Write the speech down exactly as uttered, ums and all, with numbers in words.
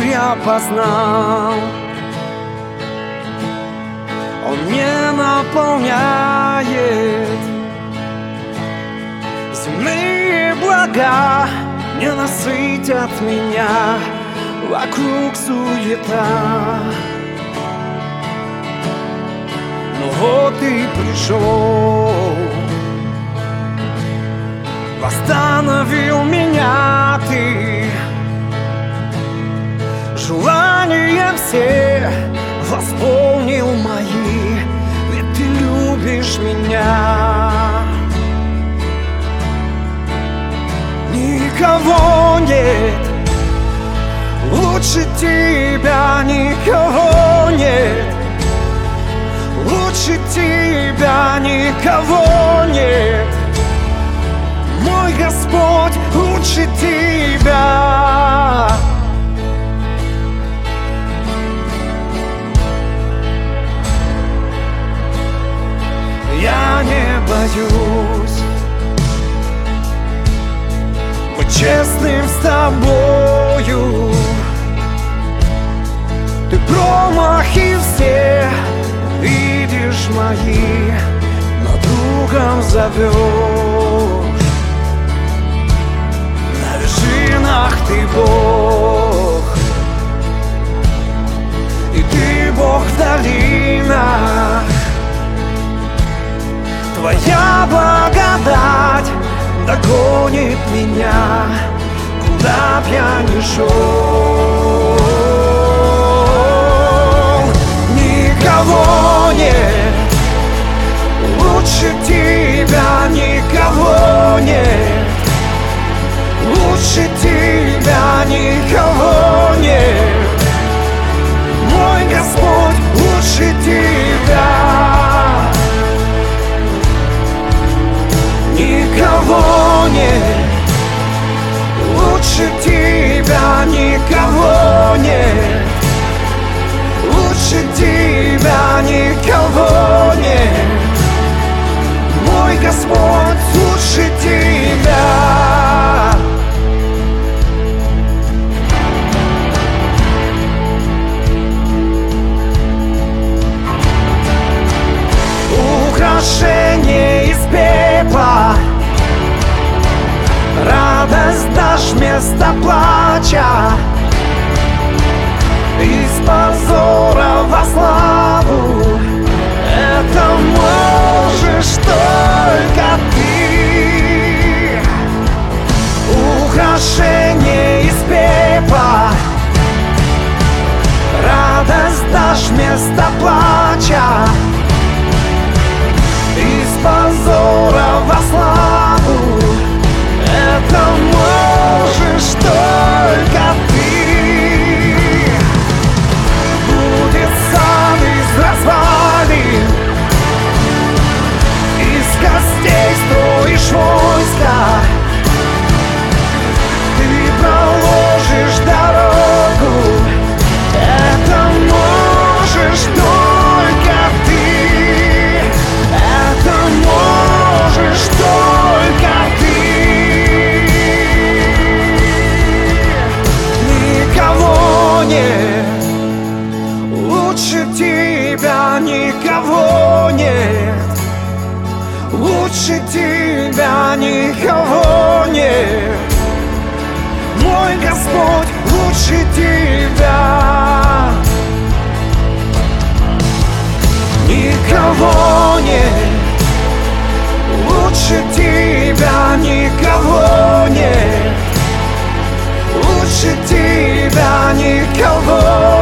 я познал. Он не наполняет, земные блага не насытят меня, вокруг суета. Но вот и пришел, восстановил меня ты. Желания все восполнил мои, ведь ты любишь меня. Никого нет лучше тебя, никого нет лучше тебя, никого нет. Мой Господь лучше тебя. Я не боюсь быть честным с тобою. Ты промахи все видишь мои, но другом зовешь. На вершинах ты Бог, и ты Бог в долинах. Твоя благодать догонит меня, куда б я ни шел. Никого нет лучше тебя, никого нет лучше тебя, никого нет. Мой Господь лучше тебя. Никого нет лучше тебя, никого нет лучше тебя, никого нет. Мой Господь лучше тебя. Украшение из пепла, радость дашь вместо плача, из позора во славу. Это можешь только ты. Украшение из пепла, радость дашь вместо плача, из позора во славу. Это можешь только ты. Будет сад из развалин, из костей строишь войска. Ты проложишь дорогу. Это можешь только ты. Это можешь только ты. Никого нет лучше тебя, никого нет лучше тебя, никого нет. Мой Господь лучше тебя. Никого нет лучше тебя, никого нет лучше тебя, никого